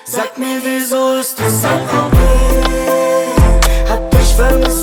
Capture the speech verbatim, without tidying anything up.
Sag mir, wieso ist es Saint-Tropez? Hab dich vermisst